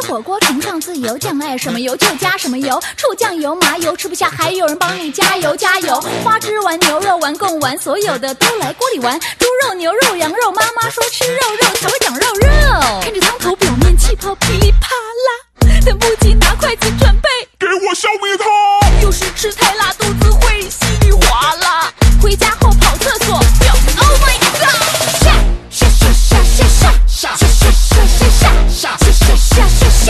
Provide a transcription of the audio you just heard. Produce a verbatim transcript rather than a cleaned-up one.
火锅崇尚自由，酱爱什么油就加什么油，醋酱油麻油吃不下还有人帮你加油加油。花枝丸牛肉丸贡丸所有的都来锅里玩，猪肉牛肉羊肉妈妈说吃肉肉才会长肉肉。看着汤头表面气泡噼里啪